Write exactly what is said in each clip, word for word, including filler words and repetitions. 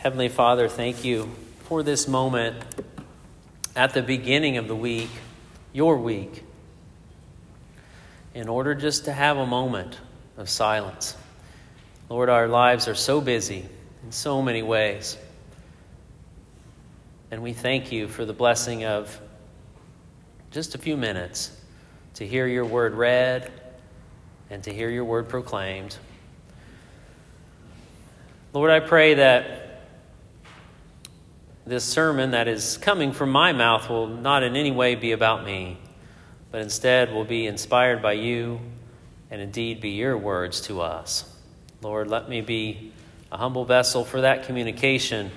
Heavenly Father, thank you for this moment at the beginning of the week, your week, in order just to have a moment of silence. Lord, our lives are so busy in so many ways. And we thank you for the blessing of just a few minutes to hear your word read and to hear your word proclaimed. Lord, I pray that this sermon that is coming from my mouth will not in any way be about me, but instead will be inspired by you and indeed be your words to us. Lord, let me be a humble vessel for that communication,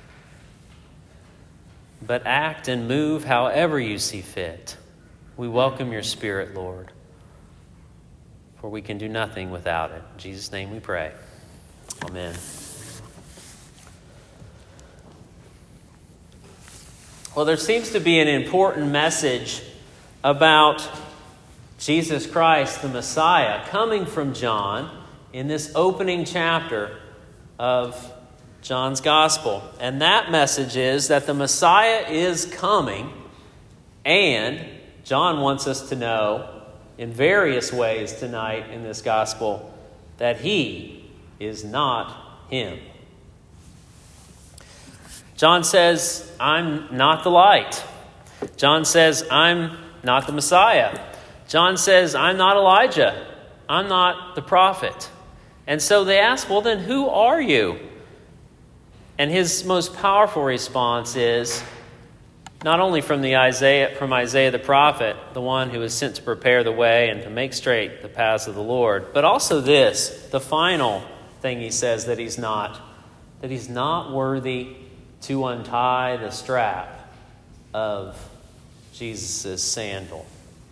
but act and move however you see fit. We welcome your Spirit, Lord, for we can do nothing without it. In Jesus' name we pray. Amen. Well, there seems to be an important message about Jesus Christ, the Messiah, coming from John in this opening chapter of John's Gospel. And that message is that the Messiah is coming, and John wants us to know in various ways tonight in this Gospel that he is not him. John says, I'm not the light. John says, I'm not the Messiah. John says, I'm not Elijah. I'm not the prophet. And so they ask, well, then who are you? And his most powerful response is, not only from the Isaiah, from Isaiah the prophet, the one who is sent to prepare the way and to make straight the paths of the Lord, but also this, the final thing he says that he's not, that he's not worthy to untie the strap of Jesus' sandal.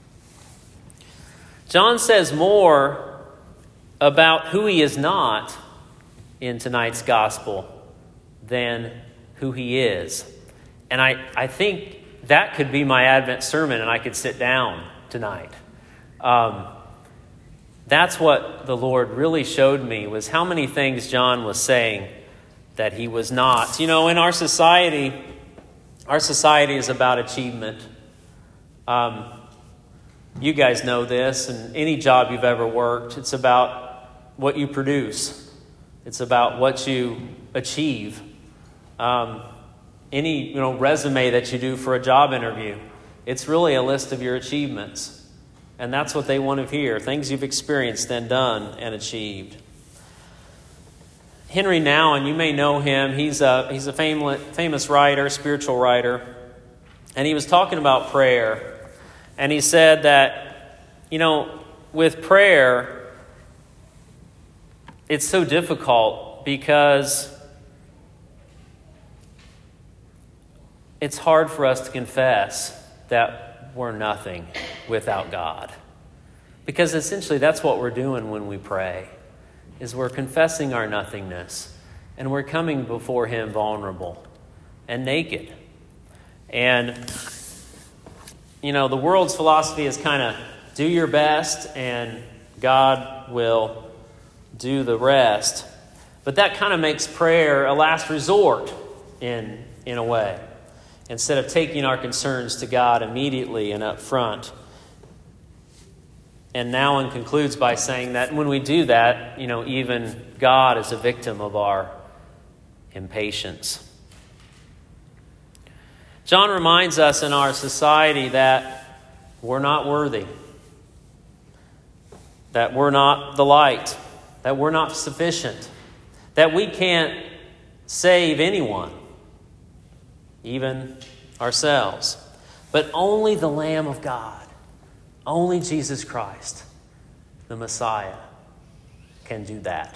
John says more about who he is not in tonight's gospel than who he is. And I, I think that could be my Advent sermon and I could sit down tonight. Um, that's what the Lord really showed me, was how many things John was saying that he was not. You know, in our society, our society is about achievement. Um, you guys know this, and any job you've ever worked, it's about what you produce. It's about what you achieve. Um, any you know resume that you do for a job interview, it's really a list of your achievements. And that's what they want to hear, things you've experienced and done and achieved. Henry Nouwen, you may know him. He's a, he's a famous, famous writer, spiritual writer. And he was talking about prayer. And he said that, you know, with prayer, it's so difficult because it's hard for us to confess that we're nothing without God. Because essentially that's what we're doing when we pray, is we're confessing our nothingness, and we're coming before him vulnerable and naked. And, you know, the world's philosophy is kind of do your best and God will do the rest. But that kind of makes prayer a last resort in, in a way, instead of taking our concerns to God immediately and up front. And Nouwen concludes by saying that when we do that, you know, even God is a victim of our impatience. John reminds us in our society that we're not worthy, that we're not the light, that we're not sufficient, that we can't save anyone, even ourselves, but only the Lamb of God. Only Jesus Christ, the Messiah, can do that.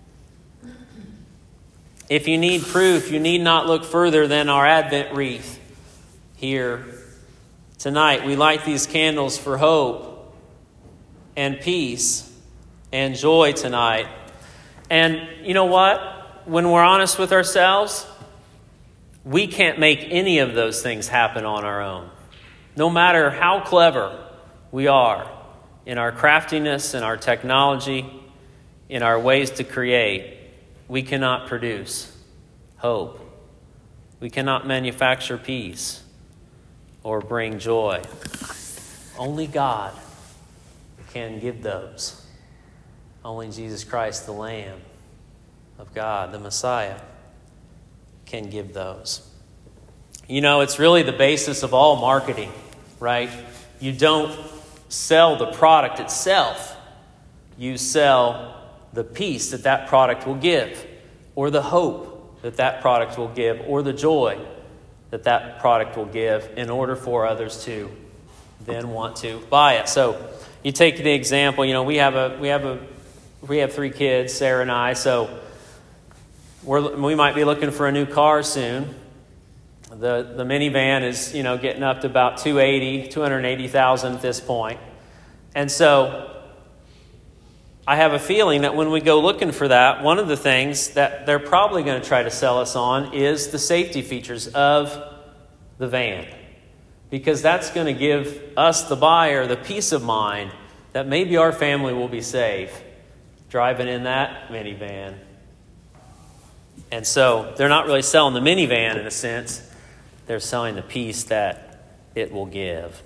If you need proof, you need not look further than our Advent wreath here tonight. We light these candles for hope and peace and joy tonight. And you know what? When we're honest with ourselves, we can't make any of those things happen on our own. No matter how clever we are in our craftiness, in our technology, in our ways to create, we cannot produce hope. We cannot manufacture peace or bring joy. Only God can give those. Only Jesus Christ, the Lamb of God, the Messiah, can give those. You know, it's really the basis of all marketing, right? You don't sell the product itself. You sell the peace that that product will give, or the hope that that product will give, or the joy that that product will give in order for others to then want to buy it. So you take the example, you know, we have a we have a we have three kids, Sarah and I, so we're, we might be looking for a new car soon. The the minivan is, you know, getting up to about two hundred eighty, two hundred eighty thousand at this point. And so I have a feeling that when we go looking for that, one of the things that they're probably going to try to sell us on is the safety features of the van. Because that's going to give us, the buyer, the peace of mind that maybe our family will be safe driving in that minivan. And so they're not really selling the minivan in a sense. They're selling the peace that it will give.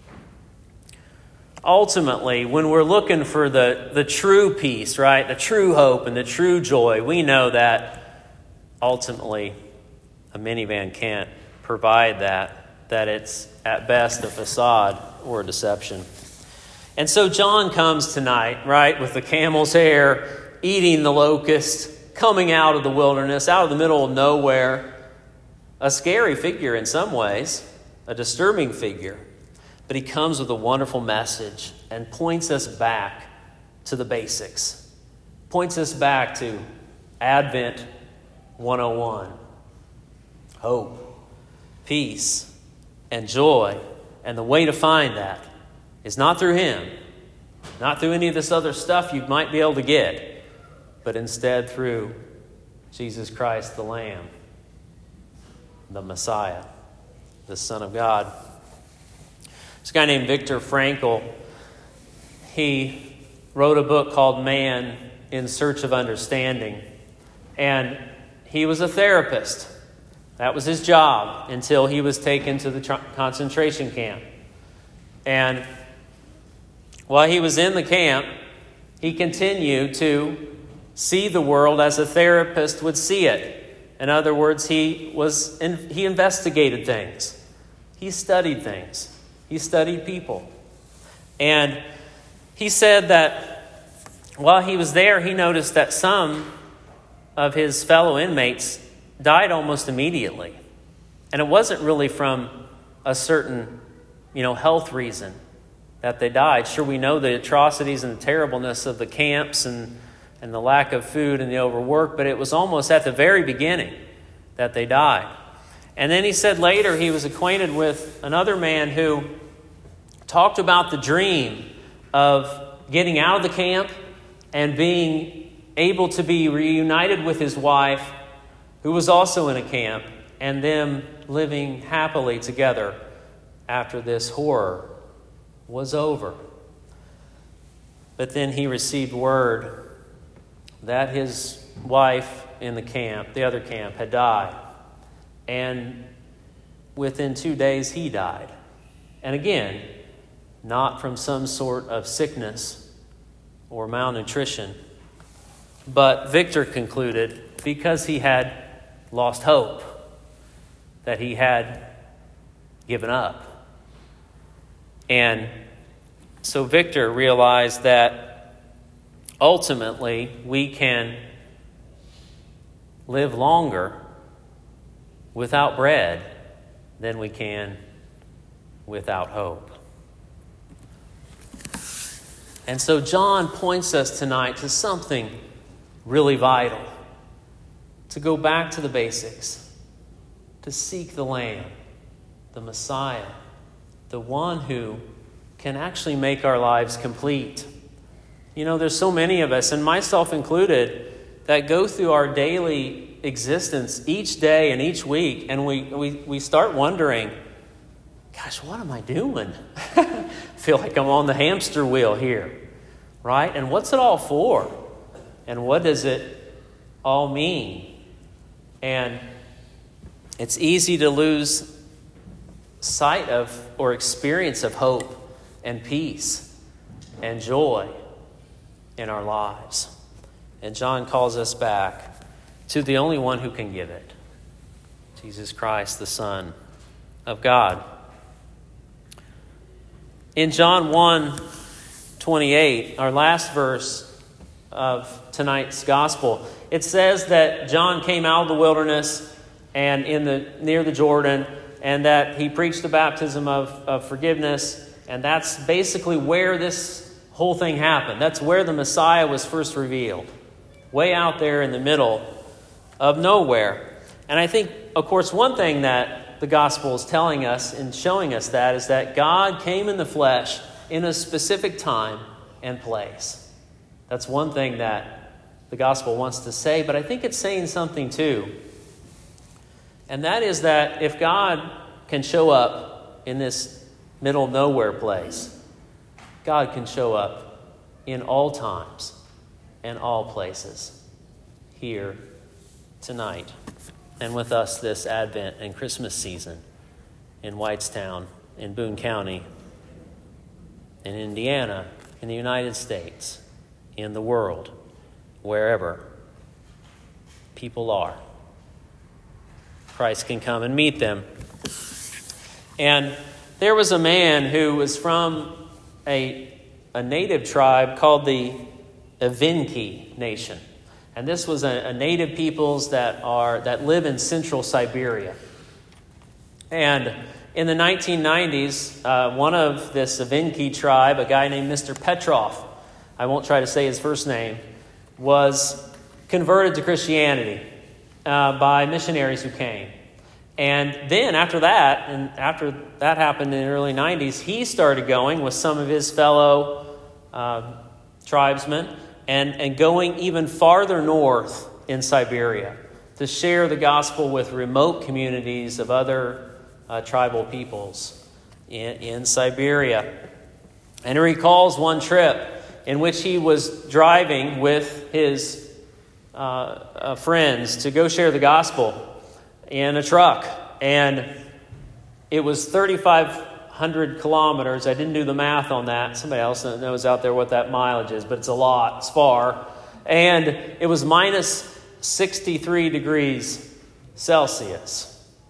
Ultimately, when we're looking for the, the true peace, right, the true hope and the true joy, we know that ultimately a minivan can't provide that, that it's at best a facade or a deception. And so John comes tonight, right, with the camel's hair, eating the locust, coming out of the wilderness, out of the middle of nowhere, a scary figure in some ways, a disturbing figure. But he comes with a wonderful message and points us back to the basics. Points us back to Advent one oh one. Hope, peace, and joy. And the way to find that is not through him, not through any of this other stuff you might be able to get, but instead through Jesus Christ the Lamb, the Messiah, the Son of God. This guy named Viktor Frankl, he wrote a book called Man in Search of Understanding. And he was a therapist. That was his job until he was taken to the tr- concentration camp. And while he was in the camp, he continued to see the world as a therapist would see it. In other words, he was in, he investigated things. He studied things. He studied people. And he said that while he was there, he noticed that some of his fellow inmates died almost immediately. And it wasn't really from a certain, you know, health reason that they died. Sure, we know the atrocities and the terribleness of the camps and, and the lack of food and the overwork, but it was almost at the very beginning that they died. And then he said later he was acquainted with another man who talked about the dream of getting out of the camp and being able to be reunited with his wife, who was also in a camp, and them living happily together after this horror was over. But then he received word that his wife in the camp, the other camp, had died. And within two days, he died. And again, not from some sort of sickness or malnutrition. But Victor concluded, because he had lost hope, that he had given up. And so Victor realized that ultimately we can live longer without bread than we can without hope. And so John points us tonight to something really vital. To go back to the basics. To seek the Lamb, the Messiah, the one who can actually make our lives complete. You know, there's so many of us, and myself included, that go through our daily existence each day and each week, and we, we, we start wondering, gosh, what am I doing? I feel like I'm on the hamster wheel here, right? And what's it all for? And what does it all mean? And it's easy to lose sight of or experience of hope and peace and joy in our lives. And John calls us back to the only one who can give it, Jesus Christ, the Son of God. In John one twenty-eight, our last verse of tonight's gospel, it says that John came out of the wilderness and in the near the Jordan, and that he preached the baptism of, of forgiveness, and that's basically where this whole thing happened. That's where the Messiah was first revealed, way out there in the middle of nowhere. And I think, of course, one thing that the gospel is telling us and showing us that is that God came in the flesh in a specific time and place. That's one thing that the gospel wants to say, but I think it's saying something too. And that is that if God can show up in this middle nowhere place, God can show up in all times and all places, here, tonight, and with us this Advent and Christmas season in Whitestown, in Boone County, in Indiana, in the United States, in the world, wherever people are. Christ can come and meet them. And there was a man who was from a, a native tribe called the Evenki Nation. And this was a, a native peoples that are that live in central Siberia. And in the nineteen nineties, uh, one of this Evenki tribe, a guy named Mister Petrov, I won't try to say his first name, was converted to Christianity uh, by missionaries who came. And then after that, and after that happened in the early nineties, he started going with some of his fellow uh, tribesmen and, and going even farther north in Siberia to share the gospel with remote communities of other uh, tribal peoples in, in Siberia. And he recalls one trip in which he was driving with his uh, uh, friends to go share the gospel in a truck. And it was thirty-five hundred kilometers. I didn't do the math on that. Somebody else knows out there what that mileage is, but it's a lot. It's far. And it was minus sixty-three degrees Celsius.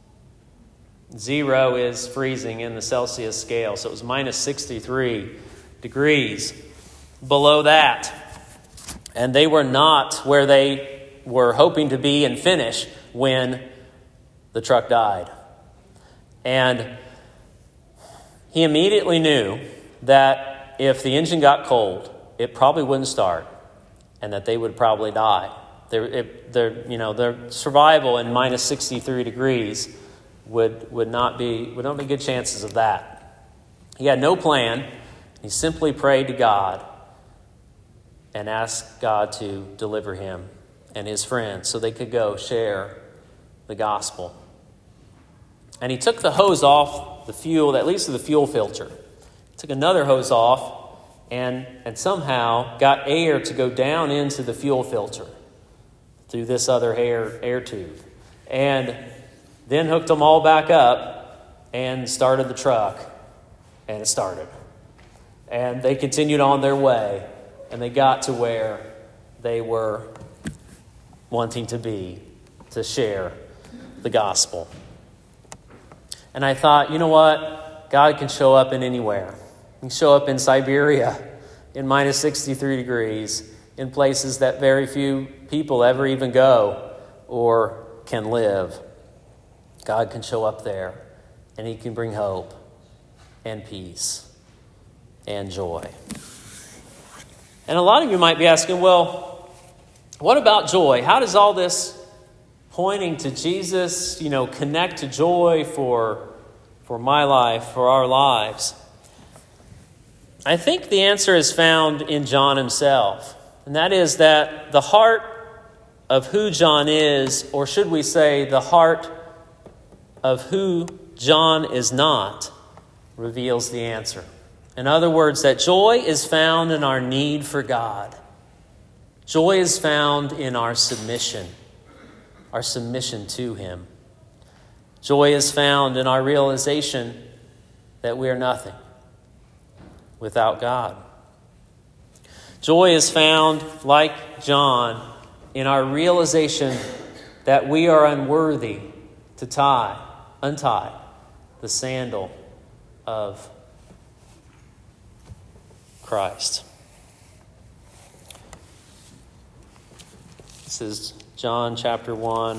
Zero is freezing in the Celsius scale. So it was minus sixty-three degrees below that. And they were not where they were hoping to be and finish when the truck died. And he immediately knew that if the engine got cold, it probably wouldn't start and that they would probably die. Their, it, their, you know, their survival in minus sixty-three degrees would, would not be would not be good chances of that. He had no plan. He simply prayed to God and asked God to deliver him and his friends so they could go share the gospel. And he took the hose off the fuel, at least the fuel filter. Took another hose off and, and somehow got air to go down into the fuel filter through this other air, air tube. And then hooked them all back up and started the truck. And it started. And they continued on their way. And they got to where they were wanting to be to share the gospel. And I thought, you know what? God can show up in anywhere. He can show up in Siberia in minus sixty-three degrees, in places that very few people ever even go or can live. God can show up there, and he can bring hope and peace and joy. And a lot of you might be asking, well, what about joy? How does all this pointing to Jesus, you know, connect to joy for, for my life, for our lives? I think the answer is found in John himself. And that is that the heart of who John is, or should we say the heart of who John is not, reveals the answer. In other words, that joy is found in our need for God. Joy is found in our submission. our submission to him. Joy is found in our realization that we are nothing without God. Joy is found, like John, in our realization that we are unworthy to tie, untie the sandal of Christ. This is John chapter one,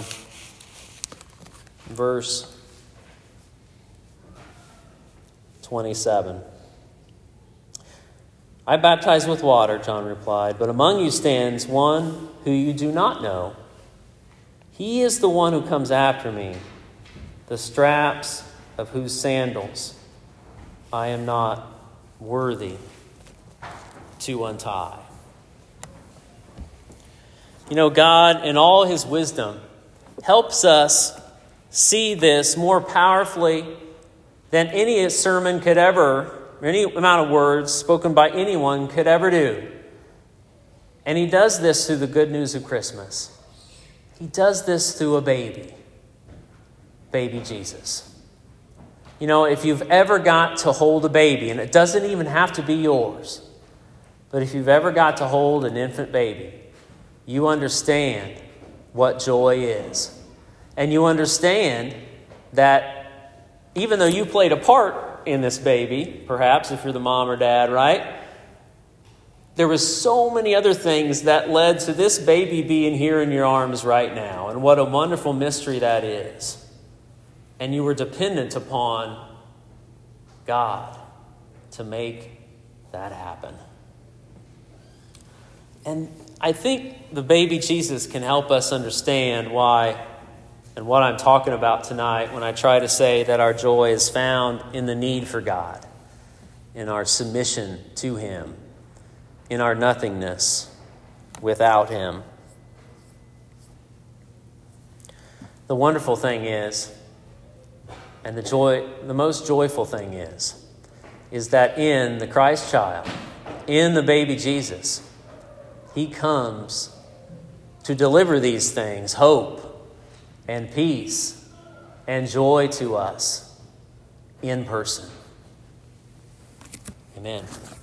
verse twenty-seven. I baptize with water, John replied, but among you stands one who you do not know. He is the one who comes after me, the straps of whose sandals I am not worthy to untie. You know, God, in all his wisdom, helps us see this more powerfully than any sermon could ever, or any amount of words spoken by anyone could ever do. And he does this through the good news of Christmas. He does this through a baby, baby Jesus. You know, if you've ever got to hold a baby, and it doesn't even have to be yours, but if you've ever got to hold an infant baby, you understand what joy is. And you understand that even though you played a part in this baby, perhaps if you're the mom or dad, right? There was so many other things that led to this baby being here in your arms right now. And what a wonderful mystery that is. And you were dependent upon God to make that happen. And I think the baby Jesus can help us understand why and what I'm talking about tonight when I try to say that our joy is found in the need for God, in our submission to him, in our nothingness without him. The wonderful thing is, and the joy, the most joyful thing is, is that in the Christ child, in the baby Jesus, he comes to deliver these things, hope and peace and joy to us in person. Amen.